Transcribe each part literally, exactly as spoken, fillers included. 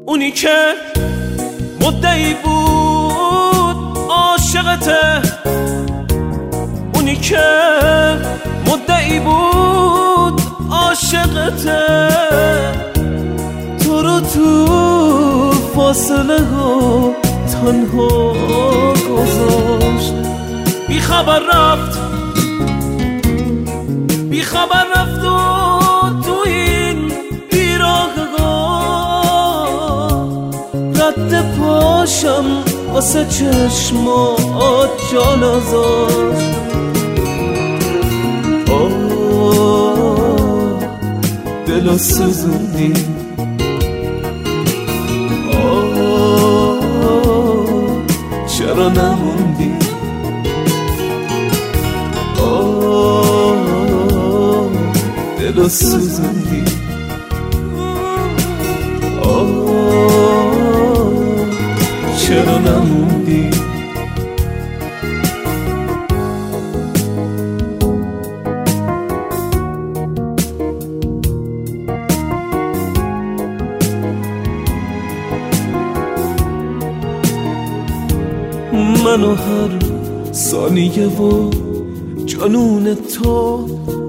اونی که مدعی بود عاشقته، اونی که مدعی بود عاشقته، تو رو تو فاصله ها تنها گذاشت. بی خبر رفت بی خبر رفت و تو این بیراهگاه رد پاشم واسه چشمات جا نذاشت. آه دلو سوزوندی، آه چرا نموندی، آه دلو سوزوندی، آه چرا نموندی. منو هر ثانیه و جنون تو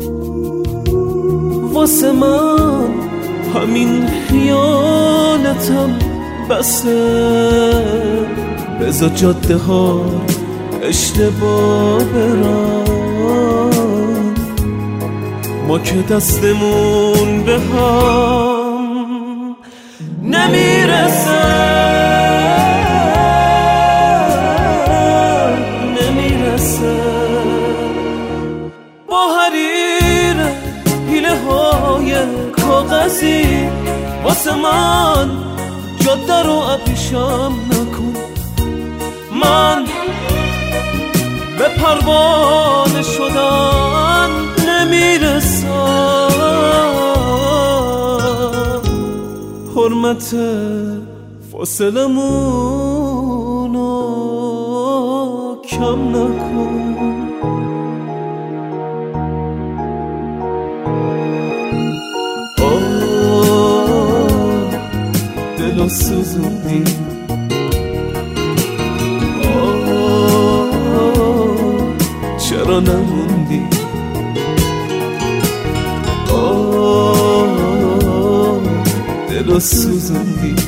واسه من همین خیالتم بسه. بذار جاده ها اشتباه برن، ما که دستمون به هم نمیرسه. با حریر حیله های کاغذی واسه من جاده رو ابریشم نکن. من به پروانه شدن نمیرسم. حرمت فاصلمونو کم نکن. دلو سوزوندی، آه چرا نموندی، آه دلو سوزوندی.